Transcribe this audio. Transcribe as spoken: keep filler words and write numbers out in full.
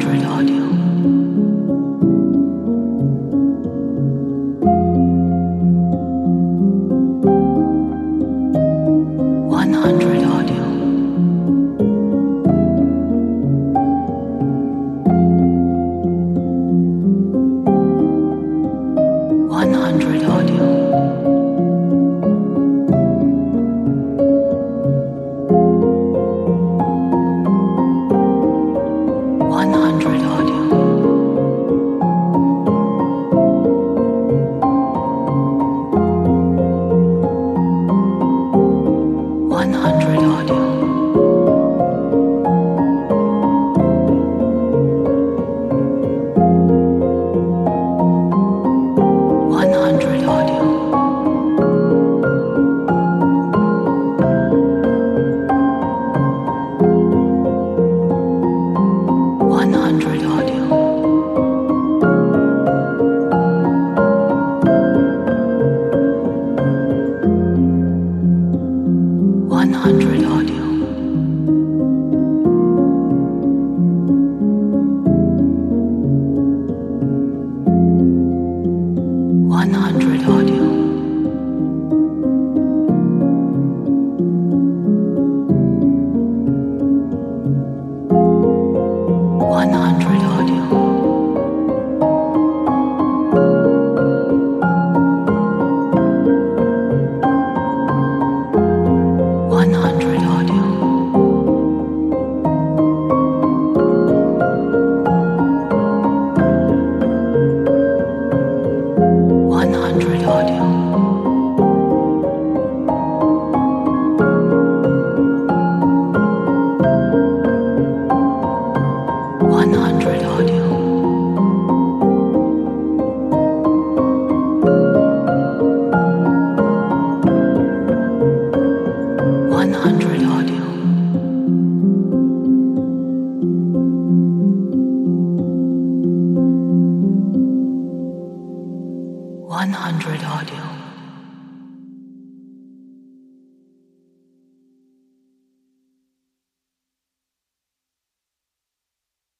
hundred audio. one hundred audio. one hundred audio. one hundred audio. one hundred audio. one hundred audio. one hundred audio. one hundred audio. one hundred audio. one hundred audio. one hundred audio. one hundred audio. one hundred audio. one hundred audio. one hundred audio.